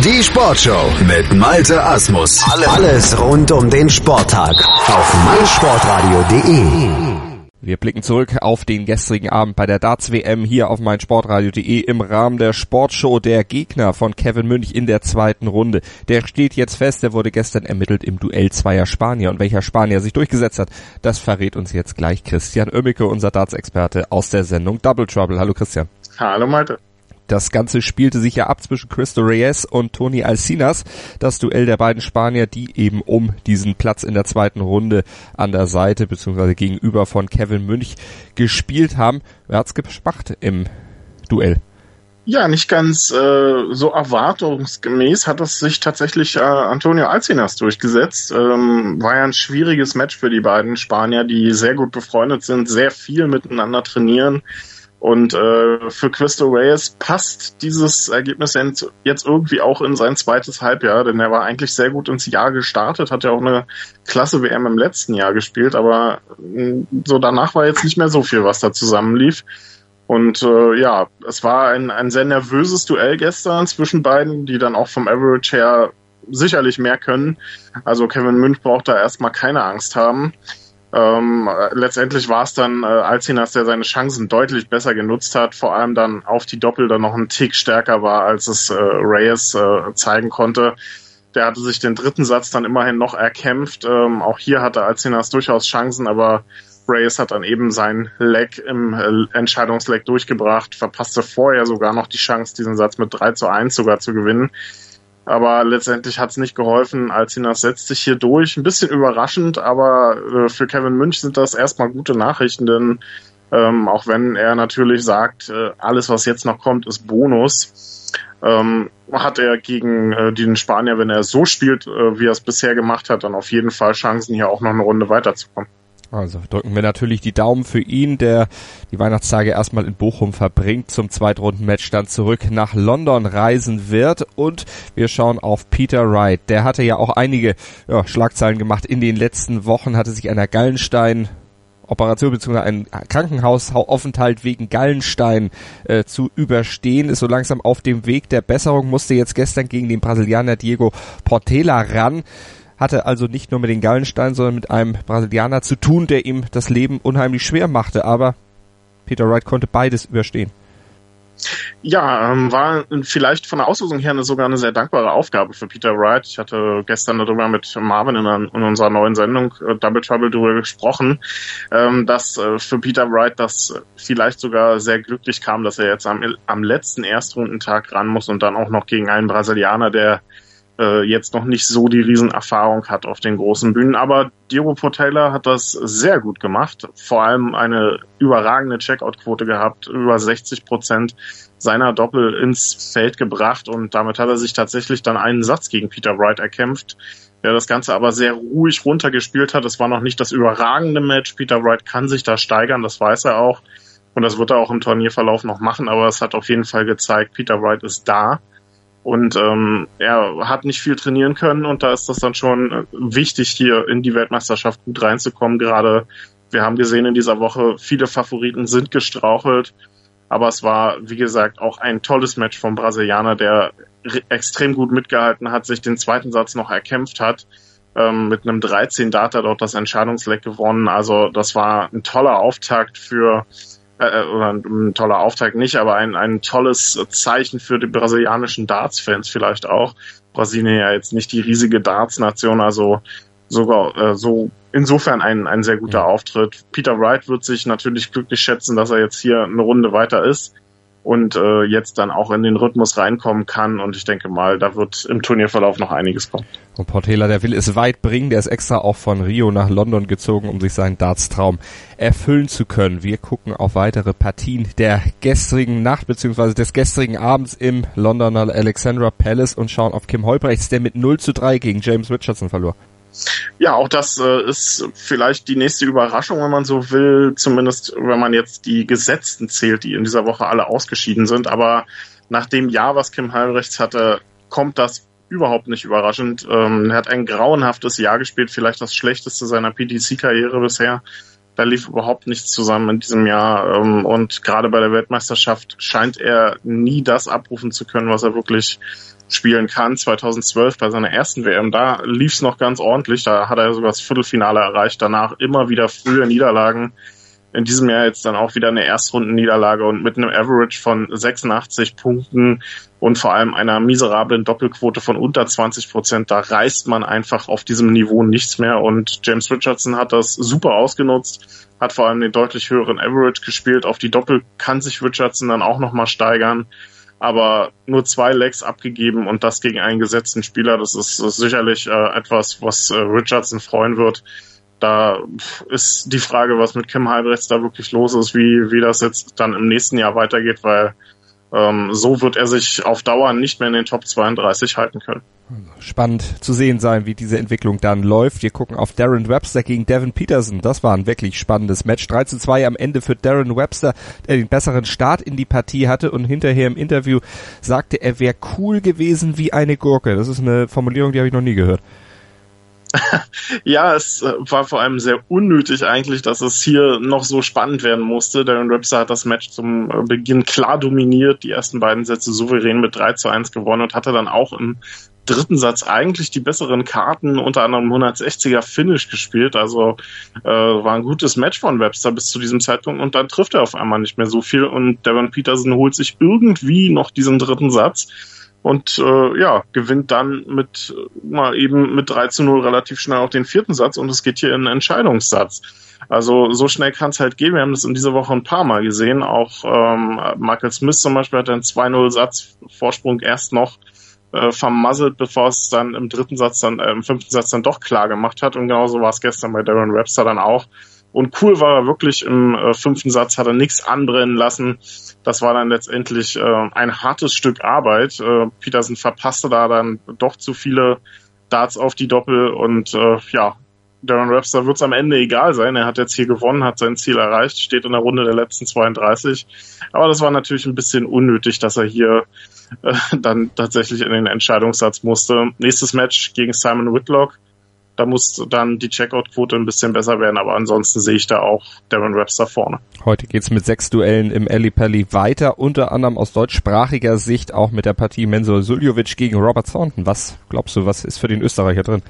Die Sportshow mit Malte Asmus. Alles rund um den Sporttag auf meinsportradio.de. Wir blicken zurück auf den gestrigen Abend bei der Darts-WM hier auf meinsportradio.de im Rahmen der Sportshow. Der Gegner von Kevin Münch in der zweiten Runde, der steht jetzt fest, der wurde gestern ermittelt im Duell zweier Spanier. Und welcher Spanier sich durchgesetzt hat, das verrät uns jetzt gleich Christian Oemmeke, unser Darts-Experte aus der Sendung Double Trouble. Hallo Christian. Hallo Malte. Das Ganze spielte sich ja ab zwischen Cristo Reyes und Toni Alcinas, das Duell der beiden Spanier, die eben um diesen Platz in der zweiten Runde an der Seite bzw. gegenüber von Kevin Münch gespielt haben. Wer hat's gemacht im Duell? Ja, nicht ganz so erwartungsgemäß hat es sich tatsächlich Antonio Alcinas durchgesetzt. War ja ein schwieriges Match für die beiden Spanier, die sehr gut befreundet sind, sehr viel miteinander trainieren. Und für Cristo Reyes passt dieses Ergebnis jetzt irgendwie auch in sein zweites Halbjahr, denn er war eigentlich sehr gut ins Jahr gestartet, hat ja auch eine klasse WM im letzten Jahr gespielt, aber so danach war jetzt nicht mehr so viel, was da zusammenlief. Und ja, es war ein sehr nervöses Duell gestern zwischen beiden, die dann auch vom Average her sicherlich mehr können. Also Kevin Münch braucht da erstmal keine Angst haben. Letztendlich war es dann Alcinas, der seine Chancen deutlich besser genutzt hat, vor allem dann auf die Doppel dann noch einen Tick stärker war, als es Reyes zeigen konnte. Der hatte sich den dritten Satz dann immerhin noch erkämpft. Auch hier hatte Alcinas durchaus Chancen, aber Reyes hat dann eben sein Leg im Entscheidungsleg durchgebracht, verpasste vorher sogar noch die Chance, diesen Satz mit 3:1 sogar zu gewinnen. Aber letztendlich hat es nicht geholfen. Alcinas setzt sich hier durch. Ein bisschen überraschend, aber für Kevin Münch sind das erstmal gute Nachrichten, denn auch wenn er natürlich sagt, alles was jetzt noch kommt, ist Bonus, hat er gegen den Spanier, wenn er so spielt, wie er es bisher gemacht hat, dann auf jeden Fall Chancen, hier auch noch eine Runde weiterzukommen. Also drücken wir natürlich die Daumen für ihn, der die Weihnachtstage erstmal in Bochum verbringt, zum Zweitrunden-Match dann zurück nach London reisen wird. Und wir schauen auf Peter Wright. Der hatte ja auch einige Schlagzeilen gemacht in den letzten Wochen, hatte sich einer Gallenstein-Operation bzw. einen Krankenhausaufenthalt wegen Gallenstein zu überstehen, ist so langsam auf dem Weg der Besserung, musste jetzt gestern gegen den Brasilianer Diego Portela ran. Hatte also nicht nur mit den Gallensteinen, sondern mit einem Brasilianer zu tun, der ihm das Leben unheimlich schwer machte. Aber Peter Wright konnte beides überstehen. Ja, war vielleicht von der Auslosung her sogar eine sehr dankbare Aufgabe für Peter Wright. Ich hatte gestern darüber mit Marvin in unserer neuen Sendung Double Trouble darüber gesprochen, dass für Peter Wright das vielleicht sogar sehr glücklich kam, dass er jetzt am letzten Erstrundentag ran muss und dann auch noch gegen einen Brasilianer, der jetzt noch nicht so die Riesenerfahrung hat auf den großen Bühnen. Aber Diego Portela hat das sehr gut gemacht. Vor allem eine überragende Checkout-Quote gehabt, über 60% seiner Doppel ins Feld gebracht und damit hat er sich tatsächlich dann einen Satz gegen Peter Wright erkämpft, der das Ganze aber sehr ruhig runtergespielt hat. Es war noch nicht das überragende Match. Peter Wright kann sich da steigern, das weiß er auch. Und das wird er auch im Turnierverlauf noch machen, aber es hat auf jeden Fall gezeigt, Peter Wright ist da. Und er hat nicht viel trainieren können und da ist das dann schon wichtig, hier in die Weltmeisterschaft gut reinzukommen. Gerade, wir haben gesehen in dieser Woche, viele Favoriten sind gestrauchelt, aber es war, wie gesagt, auch ein tolles Match vom Brasilianer, der extrem gut mitgehalten hat, sich den zweiten Satz noch erkämpft hat. Mit einem 13 hat er dort das Entscheidungsleck gewonnen. Also das war ein toller Auftakt oder ein toller Auftakt nicht, aber ein tolles Zeichen für die brasilianischen Darts-Fans vielleicht auch. Brasilien ja jetzt nicht die riesige Darts-Nation, also sogar so insofern ein sehr guter Auftritt. Peter Wright wird sich natürlich glücklich schätzen, dass er jetzt hier eine Runde weiter ist und jetzt dann auch in den Rhythmus reinkommen kann und ich denke mal, da wird im Turnierverlauf noch einiges kommen. Und Portela, der will es weit bringen, der ist extra auch von Rio nach London gezogen, um sich seinen Dartstraum erfüllen zu können. Wir gucken auf weitere Partien der gestrigen Nacht bzw. des gestrigen Abends im Londoner Alexandra Palace und schauen auf Kim Huybrechts, der mit 0:3 gegen James Richardson verlor. Ja, auch das ist vielleicht die nächste Überraschung, wenn man so will, zumindest wenn man jetzt die Gesetzten zählt, die in dieser Woche alle ausgeschieden sind. Aber nach dem Jahr, was Kim Huybrechts hatte, kommt das überhaupt nicht überraschend. Er hat ein grauenhaftes Jahr gespielt, vielleicht das schlechteste seiner PDC-Karriere bisher. Da lief überhaupt nichts zusammen in diesem Jahr. Und gerade bei der Weltmeisterschaft scheint er nie das abrufen zu können, was er wirklich spielen kann. 2012 bei seiner ersten WM, da lief es noch ganz ordentlich. Da hat er sogar das Viertelfinale erreicht. Danach immer wieder frühe Niederlagen. In diesem Jahr jetzt dann auch wieder eine Erstrundenniederlage und mit einem Average von 86 Punkten und vor allem einer miserablen Doppelquote von unter 20%. Da reißt man einfach auf diesem Niveau nichts mehr und James Richardson hat das super ausgenutzt, hat vor allem den deutlich höheren Average gespielt. Auf die Doppel kann sich Richardson dann auch nochmal steigern, aber nur 2 Legs abgegeben und das gegen einen gesetzten Spieler. Das ist sicherlich etwas, was Richardson freuen wird. Da ist die Frage, was mit Kim Huybrechts da wirklich los ist, wie das jetzt dann im nächsten Jahr weitergeht, weil so wird er sich auf Dauer nicht mehr in den Top 32 halten können. Spannend zu sehen sein, wie diese Entwicklung dann läuft. Wir gucken auf Darren Webster gegen Devin Peterson. Das war ein wirklich spannendes Match. 3:2 am Ende für Darren Webster, der den besseren Start in die Partie hatte und hinterher im Interview sagte, er wäre cool gewesen wie eine Gurke. Das ist eine Formulierung, die habe ich noch nie gehört. Ja, es war vor allem sehr unnötig eigentlich, dass es hier noch so spannend werden musste. Darren Webster hat das Match zum Beginn klar dominiert, die ersten beiden Sätze souverän mit 3:1 gewonnen und hatte dann auch im dritten Satz eigentlich die besseren Karten, unter anderem 160er Finish gespielt. Also war ein gutes Match von Webster bis zu diesem Zeitpunkt und dann trifft er auf einmal nicht mehr so viel und Devin Peterson holt sich irgendwie noch diesen dritten Satz. Und gewinnt dann mit 3:0 relativ schnell auch den vierten Satz und es geht hier in einen Entscheidungssatz. Also so schnell kann es halt gehen. Wir haben das in dieser Woche ein paar Mal gesehen. Auch Michael Smith zum Beispiel hat einen 2:0 Satz Vorsprung erst noch vermasselt, bevor es dann im fünften Satz dann doch klar gemacht hat. Und genauso war es gestern bei Darren Webster dann auch. Und cool war er wirklich im fünften Satz, hat er nichts anbrennen lassen. Das war dann letztendlich ein hartes Stück Arbeit. Peterson verpasste da dann doch zu viele Darts auf die Doppel und Darren Webster wird es am Ende egal sein. Er hat jetzt hier gewonnen, hat sein Ziel erreicht, steht in der Runde der letzten 32. Aber das war natürlich ein bisschen unnötig, dass er hier dann tatsächlich in den Entscheidungssatz musste. Nächstes Match gegen Simon Whitlock. Da muss dann die Checkout-Quote ein bisschen besser werden, aber ansonsten sehe ich da auch Darren Webster vorne. Heute geht's mit 6 Duellen im Ali Pally weiter, unter anderem aus deutschsprachiger Sicht auch mit der Partie Mensur Suljovic gegen Robert Thornton. Was glaubst du, was ist für den Österreicher drin?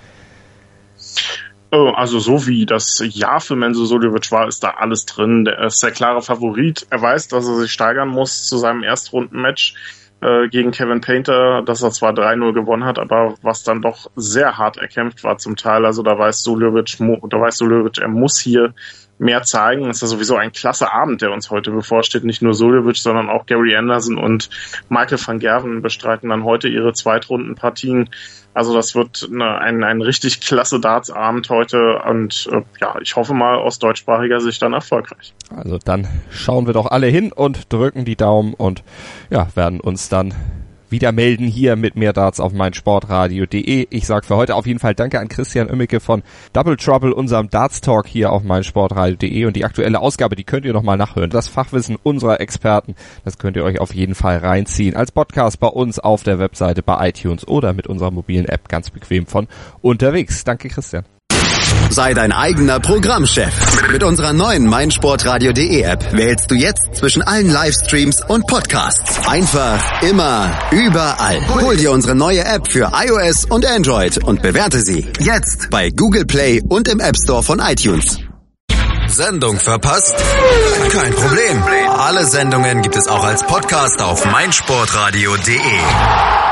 Also so wie das Jahr für Mensur Suljovic war, ist da alles drin. Der ist der klare Favorit. Er weiß, dass er sich steigern muss zu seinem Erstrundenmatch gegen Kevin Painter, dass er zwar 3:0 gewonnen hat, aber was dann doch sehr hart erkämpft war zum Teil. Also da weiß Suljovic, er muss hier mehr zeigen. Es ist ja sowieso ein klasse Abend, der uns heute bevorsteht. Nicht nur Suljovic, sondern auch Gary Anderson und Michael van Gerwen bestreiten dann heute ihre Zweitrundenpartien. Also das wird ein richtig klasse Darts-Abend heute und ich hoffe mal aus deutschsprachiger Sicht dann erfolgreich. Also dann schauen wir doch alle hin und drücken die Daumen und werden uns dann wieder melden hier mit mehr Darts auf meinsportradio.de. Ich sage für heute auf jeden Fall danke an Christian Oemmeke von Double Trouble, unserem Darts Talk hier auf meinsportradio.de und die aktuelle Ausgabe, die könnt ihr nochmal nachhören. Das Fachwissen unserer Experten, das könnt ihr euch auf jeden Fall reinziehen. Als Podcast bei uns auf der Webseite, bei iTunes oder mit unserer mobilen App ganz bequem von unterwegs. Danke Christian. Sei dein eigener Programmchef. Mit unserer neuen meinsportradio.de App wählst du jetzt zwischen allen Livestreams und Podcasts. Einfach, immer, überall. Hol dir unsere neue App für iOS und Android und bewerte sie jetzt bei Google Play und im App Store von iTunes. Sendung verpasst? Kein Problem. Alle Sendungen gibt es auch als Podcast auf meinsportradio.de.